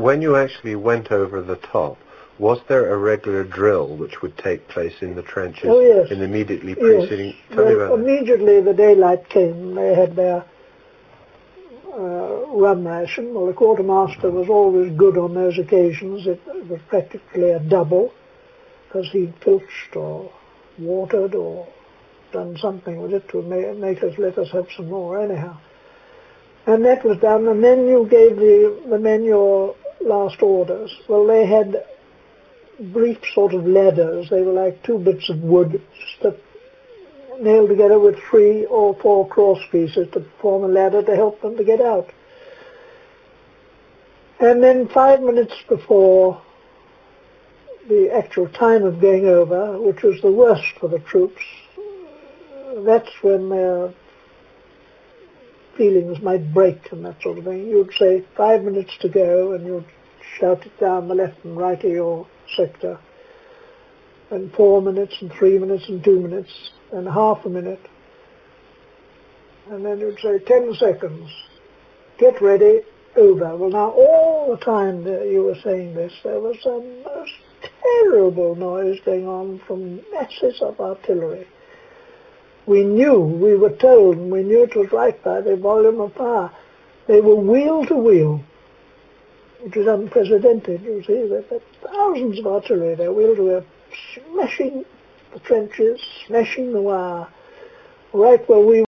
when you actually went over the top, was there a regular drill which would take place in the trenches in immediately preceding? Tell me about immediately the daylight came, they had their rum ration. Well, the quartermaster was always good on those occasions. It was practically a double, because he'd filched or watered or done something with it to make us let us have some more anyhow. And that was done, and then you gave the men your last orders. Well, they had brief sort of ladders. They were like 2 bits of wood nailed together with 3 or 4 cross pieces to form a ladder to help them to get out. And then 5 minutes before the actual time of going over, which was the worst for the troops, that's when their feelings might break and that sort of thing. You'd say 5 minutes to go, and you'd shout it down the left and right of your sector, and 4 minutes and 3 minutes and 2 minutes and half a minute, and then you'd say 10 seconds, get ready, over. Well, now all the time that you were saying this, there was a most terrible noise going on from masses of artillery. We were told, and we knew it was right by the volume of fire. They were wheel to wheel, which is unprecedented, you see. There were thousands of artillery there, wheel to wheel, smashing the trenches, smashing the wire, right where we